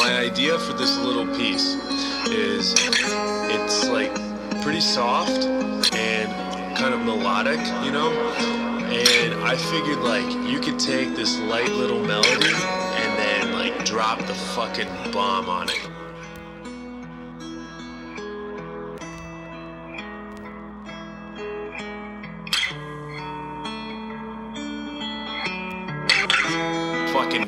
my idea for this little piece is it's like pretty soft and kind of melodic, you know? And I figured like you could take this light little melody and then like drop the fucking bomb on it. Fucking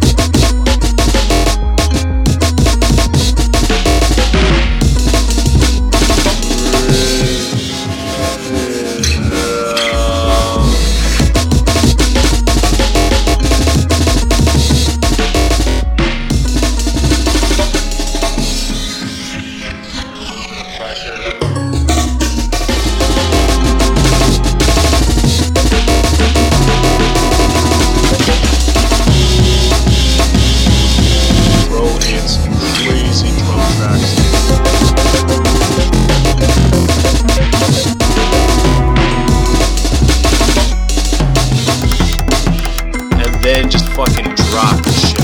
then just fucking drop the shit.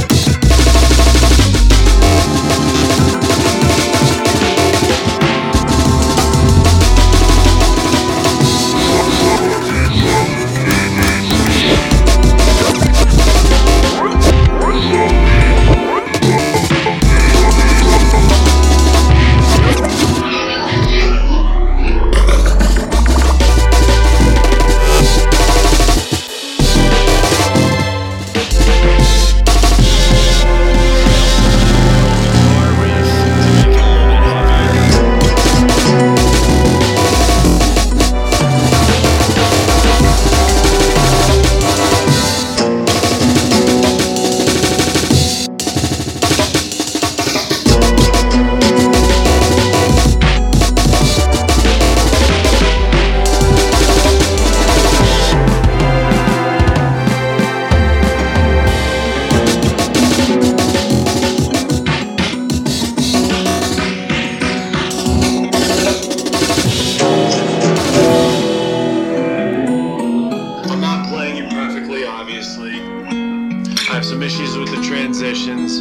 Obviously, I have some issues with the transitions,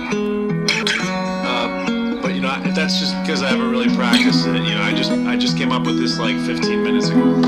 but you know that's just because I haven't really practiced it. You know, I just came up with this like 15 minutes ago.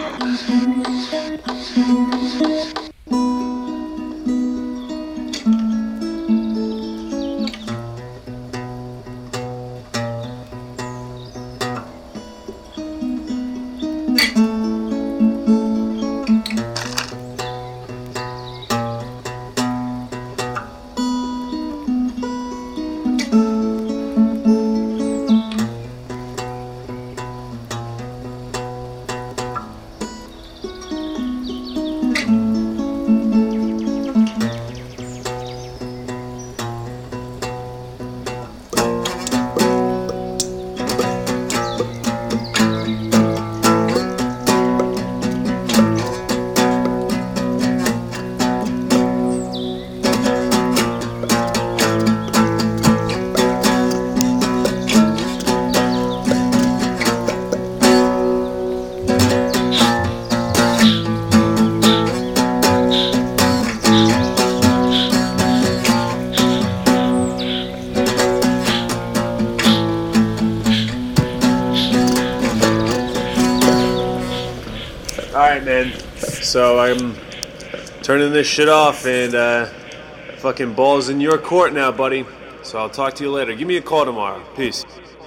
Alright, man. So I'm turning this shit off and fucking ball's in your court now, buddy. So I'll talk to you later. Give me a call tomorrow. Peace.